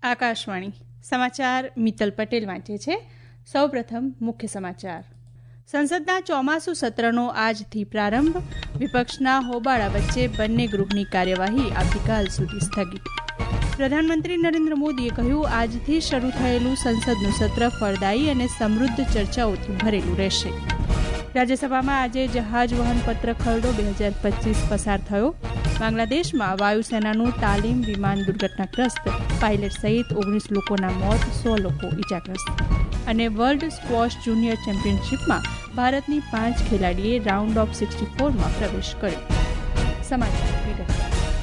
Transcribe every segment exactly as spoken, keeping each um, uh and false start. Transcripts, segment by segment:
આકાશવાણી સમાચાર મિત્તલ પટેલ વાંચે છે. સૌપ્રથમ મુખ્ય સમાચાર. સંસદના ચોમાસુ સત્રનો આજથી પ્રારંભ. વિપક્ષના હોબાળા વચ્ચે બંને ગૃહની કાર્યવાહી આવતીકાલ સુધી સ્થગિત. પ્રધાનમંત્રી નરેન્દ્ર મોદીએ કહ્યું, આજથી શરૂ થયેલું સંસદનું સત્ર ફળદાયી અને સમૃદ્ધ ચર્ચાઓથી ભરેલું રહેશે. રાજ્યસભામાં આજે જહાજ વહન પત્ર ખરડો બે હજાર પચીસ પસાર થયો. બાંગ્લાદેશમાં વાયુસેનાનું તાલીમ વિમાન દુર્ઘટનાગ્રસ્ત, પાયલટ સહિત ઓગણીસ લોકોના મોત, સો લોકો ઇજાગ્રસ્ત. અને વર્લ્ડ સ્ક્વોશ જુનિયર ચેમ્પિયનશીપમાં ભારતની પાંચ ખેલાડીએ રાઉન્ડ ઓફ સિક્સટી ફોરમાં પ્રવેશ કર્યો. સમાચાર વિગતવાર.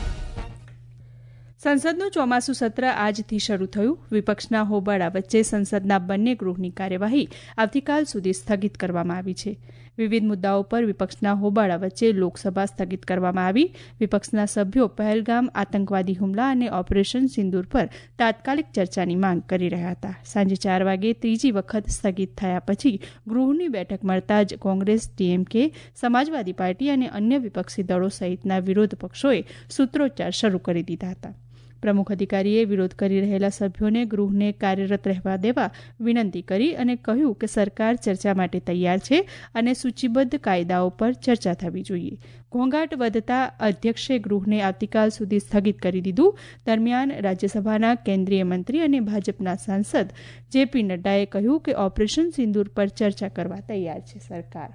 સંસદનું ચોમાસુ સત્ર આજથી શરૂ થયું. વિપક્ષના હોબાળા વચ્ચે સંસદના બંને ગૃહની કાર્યવાહી આવતીકાલ સુધી સ્થગિત કરવામાં આવી છે. વિવિધ મુદ્દાઓ પર વિપક્ષના હોબાળા વચ્ચે લોકસભા સ્થગિત કરવામાં આવી. વિપક્ષના સભ્યો પહેલગામ આતંકવાદી હુમલા અને ઓપરેશન સિંદૂર પર તાત્કાલિક ચર્ચાની માંગ કરી રહ્યા હતા. સાંજે ચાર વાગે ત્રીજી વખત સ્થગિત થયા પછી ગૃહની બેઠક મળતા જ કોંગ્રેસ, ડીએમકે, સમાજવાદી પાર્ટી અને અન્ય વિપક્ષી દળો સહિતના વિરોધ પક્ષોએ સૂત્રોચ્ચાર શરૂ કરી દીધા હતા. પ્રમુખ અધિકારીએ વિરોધ કરી રહેલા સભ્યોને ગૃહને કાર્યરત રહેવા દેવા વિનંતી કરી અને કહ્યું કે સરકાર ચર્ચા માટે તૈયાર છે અને સૂચિબદ્ધ કાયદાઓ પર ચર્ચા થવી જોઈએ. ઘોંઘાટ વધતા અધ્યક્ષે ગૃહને આવતીકાલ સુધી સ્થગિત કરી દીધું. દરમિયાન રાજ્યસભાના કેન્દ્રીય મંત્રી અને ભાજપના સાંસદ જેપી નડ્ડાએ કહ્યું કે ઓપરેશન સિંદૂર પર ચર્ચા કરવા તૈયાર છે સરકાર.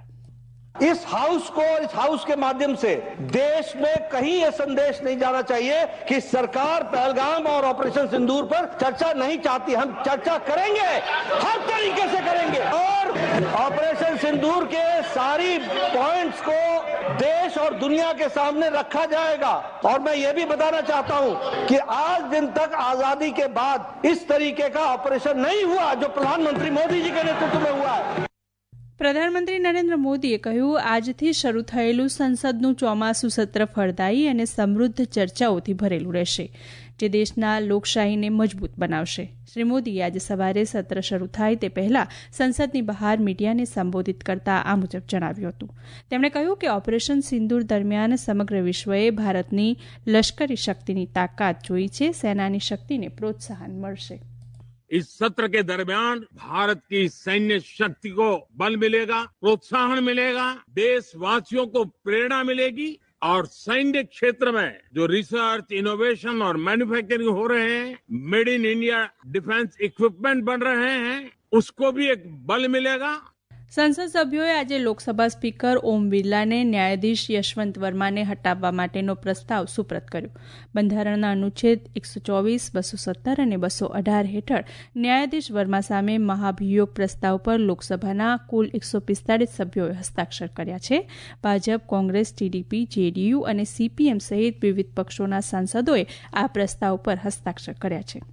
इस हाउस को और इस हाउस के माध्यम से देश में कहीं ये संदेश नहीं जाना चाहिए कि सरकार पहलगाम और ऑपरेशन सिंदूर पर चर्चा नहीं चाहती. हम चर्चा करेंगे, हर तरीके से करेंगे और ऑपरेशन सिंदूर के सारी पॉइंट्स को देश और दुनिया के सामने रखा जाएगा. और मैं ये भी बताना चाहता हूं कि आज दिन तक आजादी के बाद इस तरीके का ऑपरेशन नहीं हुआ जो प्रधानमंत्री मोदी जी के नेतृत्व में हुआ है. પ્રધાનમંત્રી નરેન્દ્ર મોદીએ કહ્યું, આજથી શરૂ થયેલું સંસદનું ચોમાસુ સત્ર ફળદાયી અને સમૃદ્ધ ચર્ચાઓથી ભરેલું રહેશે, જે દેશના લોકશાહીને મજબૂત બનાવશે. શ્રી મોદીએ આજે સવારે સત્ર શરૂ થાય તે પહેલા સંસદની બહાર મીડિયાને સંબોધિત કરતા આ મુજબ જણાવ્યું હતું. તેમણે કહ્યું કે ઓપરેશન સિંદૂર દરમિયાન સમગ્ર વિશ્વએ ભારતની લશ્કરી શક્તિની તાકાત જોઈ છે. સેનાની શક્તિને પ્રોત્સાહન મળશે. इस सत्र के दरमियान भारत की सैन्य शक्ति को बल मिलेगा, प्रोत्साहन मिलेगा, देशवासियों को प्रेरणा मिलेगी और सैन्य क्षेत्र में जो रिसर्च, इनोवेशन और मैन्युफैक्चरिंग हो रहे हैं, made in India defence equipment बन रहे हैं, उसको भी एक बल मिलेगा. સંસદ સભ્યોએ આજે લોકસભા સ્પીકર ઓમ બિરલાને ન્યાયાધીશ યશવંત વર્માને હટાવવા માટેનો પ્રસ્તાવ સુપ્રત કર્યો. બંધારણના અનુચ્છેદ એકસો ચોવીસ, બસો સત્તર અને બસો અઢાર હેઠળ ન્યાયાધીશ વર્મા સામે મહાભિયોગ પ્રસ્તાવ પર લોકસભાના કુલ એકસો પિસ્તાળીસ સભ્યોએ હસ્તાક્ષર કર્યા છે. ભાજપ, કોંગ્રેસ, ટીડીપી, જેડીયુ અને સીપીએમ સહિત વિવિધ પક્ષોના સાંસદોએ આ પ્રસ્તાવ પર હસ્તાક્ષર કર્યા છે.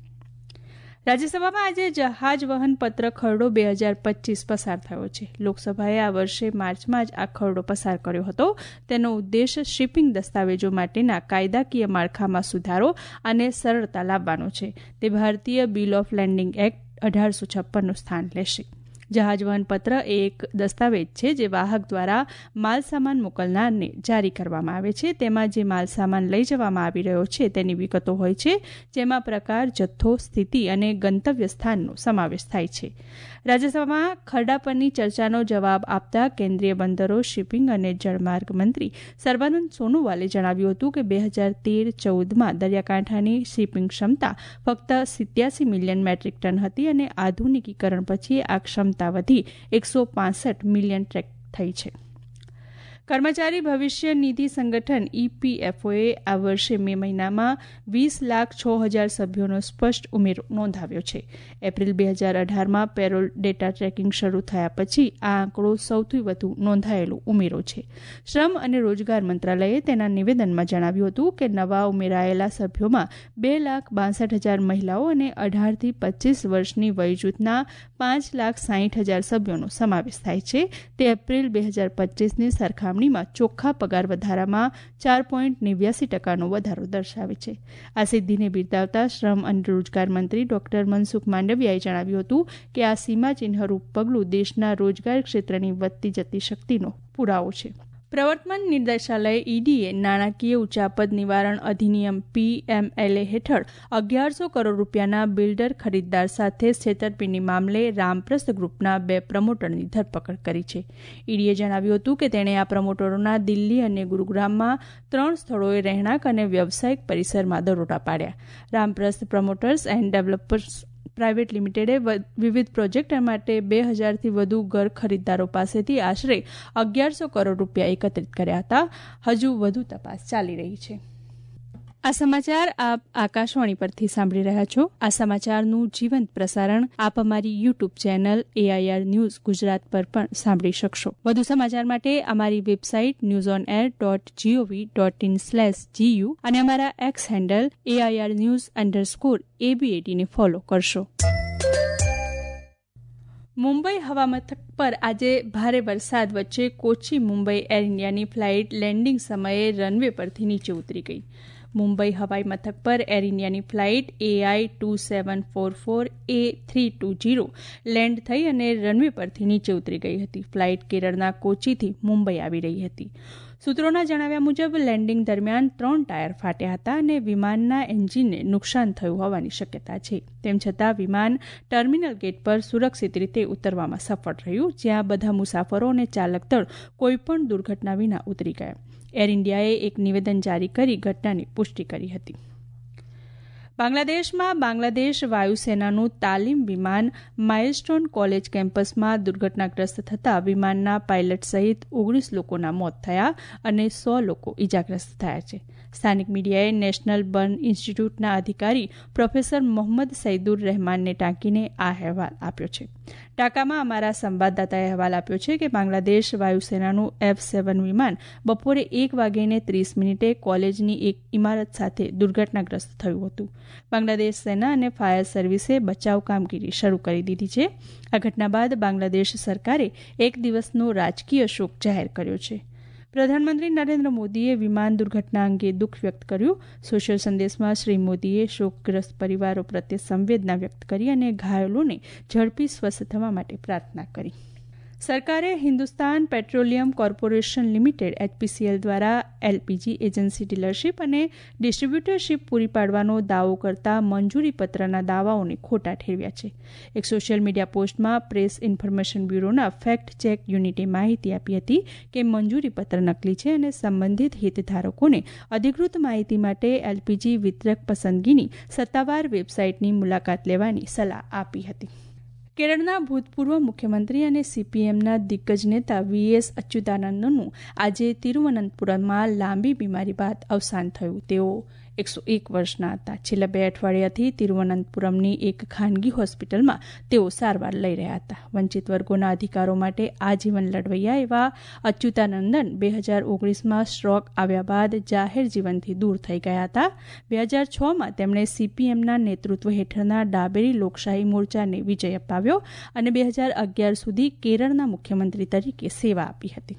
રાજ્યસભામાં આજે જહાજ વહન પત્ર ખરડો બે હજાર પચીસ પસાર થયો છે. લોકસભાએ આ વર્ષે માર્ચમાં જ આ ખરડો પસાર કર્યો હતો. તેનો ઉદ્દેશ શિપિંગ દસ્તાવેજો માટેના કાયદાકીય માળખામાં સુધારો અને સરળતા લાવવાનો છે. તે ભારતીય બિલ ઓફ લેન્ડિંગ એક્ટ અઢારસો છપ્પનનું સ્થાન લેશે. જહાજ વહન પત્ર એ એક દસ્તાવેજ છે જે વાહક દ્વારા માલસામાન મોકલનારને જારી કરવામાં આવે છે. તેમાં જે માલસામાન લઈ જવામાં આવી રહ્યો છે તેની વિગતો હોય છે, જેમાં પ્રકાર, જથ્થો, સ્થિતિ અને ગંતવ્ય સ્થાનનો સમાવેશ થાય છે. રાજ્યસભામાં ખરડા પરની ચર્ચાનો જવાબ આપતા કેન્દ્રીય બંદરો, શિપિંગ અને જળમાર્ગ મંત્રી સર્બાનંદ સોનોવાલે જણાવ્યું હતું કે બે હજાર તેર ચૌદમાં દરિયાકાંઠાની શિપિંગ ક્ષમતા ફક્ત સિત્યાસી મિલિયન મેટ્રિક ટન હતી અને આધુનિકીકરણ પછી આ ક્ષમતા વધી એકસો પાસઠ મિલિયન ટ્રેક થઈ છે. કર્મચારી ભવિષ્ય નિધિ સંગઠન ઈપીએફઓએ આ વર્ષે મે મહિનામાં વીસ લાખ છ હજાર સભ્યોનો સ્પષ્ટ ઉમેરો નોંધાવ્યો છે. એપ્રિલ બે હજાર અઢારમાં પેરોલ ડેટા ટ્રેકિંગ શરૂ થયા પછી આ આંકડો સૌથી વધુ નોંધાયેલો ઉમેરો છે. શ્રમ અને રોજગાર મંત્રાલયે તેના નિવેદનમાં જણાવ્યું હતું કે નવા ઉમેરાયેલા સભ્યોમાં બે લાખ બાસઠ હજાર મહિલાઓ અને અઢારથી પચીસ વર્ષની વયજૂથના પાંચ લાખ સાહીઠ હજાર સભ્યોનો સમાવેશ થાય છે. તે એપ્રિલ બે હજાર પચીસની સરખામણી ચોખ્ખા પગાર વધારામાં ચાર પોઈન્ટ નેવ્યાસી ટકાનો વધારો દર્શાવે છે. આ સિદ્ધિને બિરદાવતા શ્રમ અને રોજગાર મંત્રી ડોક્ટર મનસુખ માંડવિયાએ જણાવ્યું હતું કે આ સીમાચિહ્નરૂપ પગલું દેશના રોજગાર ક્ષેત્રની વધતી જતી શક્તિનો પુરાવો છે. પ્રવર્તમાન નિર્દેશાલય ઈડીએ નાણાકીય ઉચાપત નિવારણ અધિનિયમ પીએમએલએ હેઠળ અગિયારસો કરોડ રૂપિયાના બિલ્ડર ખરીદદાર સાથે છેતરપિંડી મામલે રામપ્રસ્થ ગ્રુપના બે પ્રમોટરની ધરપકડ કરી છે. ઈડીએ જણાવ્યું હતું કે તેણે આ પ્રમોટરોના દિલ્હી અને ગુરુગ્રામમાં ત્રણ સ્થળોએ રહેણાંક અને વ્યવસાયિક પરિસરમાં દરોડા પાડ્યા. Ramprastha promoters and developers private લિમિટેડે વિવિધ પ્રોજેક્ટ માટે બે હજારથી વધુ ઘર ખરીદદારો પાસેથી આશરે અગિયારસો કરોડ રૂપિયા એકત્રિત કર્યા હતા. હજુ વધુ તપાસ ચાલી રહી છે. આ સમાચાર આપ આકાશવાણી પરથી સાંભળી રહ્યા છો. આ સમાચારનું જીવંત પ્રસારણ આપ અમારી YouTube channel AIR news Gujarat પર પણ સાંભળી શકશો. વધુ સમાચાર માટે અમારી website news on air dot G O V dot in slash G U અને અમારા X handle AIR news underscore એબીએટીને ફોલો કરશો. મુંબઈ હવામથક પર આજે ભારે વરસાદ વચ્ચે કોચી મુંબઈ એર ઇન્ડિયાની ફ્લાઇટ લેન્ડિંગ સમયે રનવે પરથી નીચે ઉતરી ગઈ. મુંબઈ હવાઈ મથક પર એર ઇન્ડિયાની flight AI two seven four four A three two zero land થઈ અને રનવે પરથી નીચે ઉતરી ગઈ હતી. ફ્લાઇટ કેરળના કોચીથી મુંબઈ આવી રહી હતી. સૂત્રોના જણાવ્યા મુજબ લેન્ડિંગ દરમિયાન ત્રણ ટાયર ફાટ્યા હતા અને વિમાનના એન્જિનને નુકસાન થયું હોવાની શક્યતા છે. તેમ છતાં વિમાન ટર્મિનલ ગેટ પર સુરક્ષિત રીતે ઉતરવામાં સફળ રહ્યું, જ્યાં બધા મુસાફરો અને ચાલક દળ કોઈપણ દુર્ઘટના વિના ઉતરી ગયા. એર ઇન્ડિયાએ એક નિવેદન જારી કરી ઘટનાની પુષ્ટિ કરી હતી. બાંગ્લાદેશમાં બાંગ્લાદેશ વાયુસેનાનું તાલીમ વિમાન માઇલસ્ટોન કોલેજ કેમ્પસમાં દુર્ઘટનાગ્રસ્ત થતાં વિમાનના પાયલટ સહિત ઓગણીસ લોકોના મોત થયા અને સો લોકો ઇજાગ્રસ્ત થયા છે. સ્થાનિક મીડિયાએ નેશનલ બર્ન ઇન્સ્ટિટ્યૂટના અધિકારી પ્રોફેસર મોહમ્મદ સૈદુર રહેમાનને ટાંકીને આ અહેવાલ આપ્યો છે. ઢાકામાં અમારા સંવાદદાતાએ અહેવાલ આપ્યો છે કે બાંગ્લાદેશ વાયુસેનાનું એફ સેવન વિમાન બપોરે એક વાગ્યે ત્રીસ મિનિટે કોલેજની એક ઇમારત સાથે દુર્ઘટનાગ્રસ્ત થયું હતું. બાંગ્લાદેશ સેના અને ફાયર સર્વિસે બચાવ કામગીરી શરૂ કરી દીધી છે. આ ઘટના બાદ બાંગ્લાદેશ સરકારે એક દિવસનો રાજકીય શોક જાહેર કર્યો છે. પ્રધાનમંત્રી નરેન્દ્ર મોદીએ વિમાન દુર્ઘટના અંગે દુઃખ વ્યક્ત કર્યું. સોશિયલ સંદેશમાં શ્રી મોદીએ શોકગ્રસ્ત પરિવારો પ્રત્યે સંવેદના વ્યક્ત કરી અને ઘાયલોને ઝડપી સ્વસ્થ થવા માટે પ્રાર્થના કરી. સરકારે Hindustan petroleum corporation limited HPCL દ્વારા એલપીજી એજન્સી ડીલરશીપ અને ડિસ્ટ્રીબ્યુટરશીપ પૂરી પાડવાનો દાવો કરતા મંજૂરીપત્રના દાવાઓને ખોટા ઠેરવ્યા છે. એક સોશિયલ મીડિયા પોસ્ટમાં પ્રેસ ઇન્ફોર્મેશન બ્યુરોના ફેક્ટ ચેક યુનિટે માહિતી આપી હતી કે મંજૂરીપત્ર નકલી છે અને સંબંધિત હિતધારકોને અધિકૃત માહિતી માટે એલપીજી વિતરક પસંદગીની સત્તાવાર વેબસાઇટની મુલાકાત લેવાની સલાહ આપી હતી. કેરળના ભૂતપૂર્વ મુખ્યમંત્રી અને સીપીએમના દિગ્ગજ નેતા વીએસ અચ્યુતાનંદનનું આજે તિરુવનંતપુરમમાં લાંબી બીમારી બાદ અવસાન થયું. તેઓ એકસો એક વર્ષના હતા. છેલ્લા બે અઠવાડિયાથી તિરુવનંતપુરમની એક ખાનગી હોસ્પિટલમાં તેઓ સારવાર લઈ રહ્યા હતા. વંચિત વર્ગોના અધિકારો માટે આજીવન લડવૈયા એવા અચ્યુતાનંદન બે હજાર ઓગણીસમાં સ્ટ્રોક આવ્યા બાદ જાહેર જીવનથી દૂર થઈ ગયા હતા. બે હજાર છમાં તેમણે સીપીએમના નેતૃત્વ હેઠળના ડાબેરી લોકશાહી મોરચાને વિજય અપાવ્યો અને બે હજાર અગિયાર સુધી કેરળના મુખ્યમંત્રી તરીકે સેવા આપી હતી.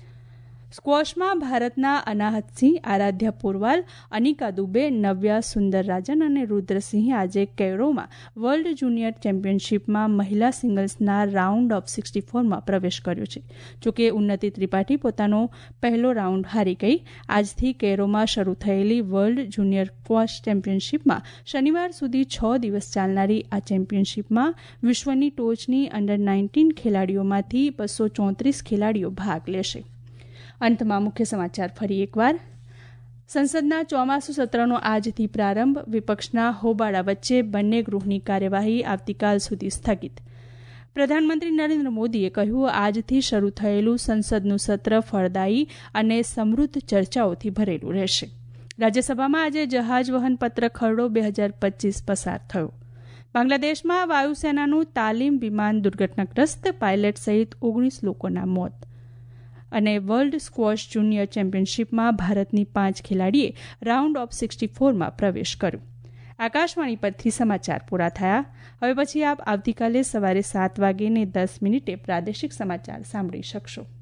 સ્ક્વોશમાં ભારતના અનાહતસિંહ, આરાધ્યા પોરવાલ, અનિકા દુબે, નવ્યા સુંદરરાજન અને રુદ્રસિંહે આજે કૈરોમાં વર્લ્ડ જુનિયર ચેમ્પિયનશીપમાં મહિલા સિંગલ્સના રાઉન્ડ ઓફ સિક્સટી ફોરમાં પ્રવેશ કર્યો છે. જોકે ઉન્નતિ ત્રિપાઠી પોતાનો પહેલો રાઉન્ડ હારી ગઈ. આજથી કૈરોમાં શરૂ થયેલી વર્લ્ડ જુનિયર સ્ક્વોશ ચેમ્પિયનશીપમાં શનિવાર સુધી છ દિવસ ચાલનારી આ ચેમ્પિયનશીપમાં વિશ્વની ટોચની અંડર નાઇન્ટીન ખેલાડીઓમાંથી બસો ચોત્રીસ ખેલાડીઓ ભાગ લેશે. અંતમાં મુખ્ય સમાચાર ફરી એકવાર. સંસદના ચોમાસુ સત્રનો આજથી પ્રારંભ. વિપક્ષના હોબાળા વચ્ચે બંને ગૃહની કાર્યવાહી આવતીકાલ સુધી સ્થગિત. પ્રધાનમંત્રી નરેન્દ્ર મોદીએ કહ્યું, આજથી શરૂ થયેલું સંસદનું સત્ર ફળદાયી અને સમૃદ્ધ ચર્ચાઓથી ભરેલું રહેશે. રાજ્યસભામાં આજે જહાજ વહન પત્ર ખરડો બે હજાર પચીસ પસાર થયો. બાંગ્લાદેશમાં વાયુસેનાનું તાલીમ વિમાન દુર્ઘટનાગ્રસ્ત, પાયલટ સહિત ઓગણીસ લોકોના મોત. અને વર્લ્ડ સ્ક્વોશ જુનિયર ચેમ્પિયનશીપમાં ભારતની પાંચ ખેલાડીએ રાઉન્ડ ઓફ સિક્સટી ફોરમાં પ્રવેશ કર્યો. આકાશવાણી પરથી સમાચાર પૂરા થયા. હવે પછી આપ આવતીકાલે સવારે સાત વાગ્યે ને દસ મિનિટે પ્રાદેશિક સમાચાર સાંભળી શકશો.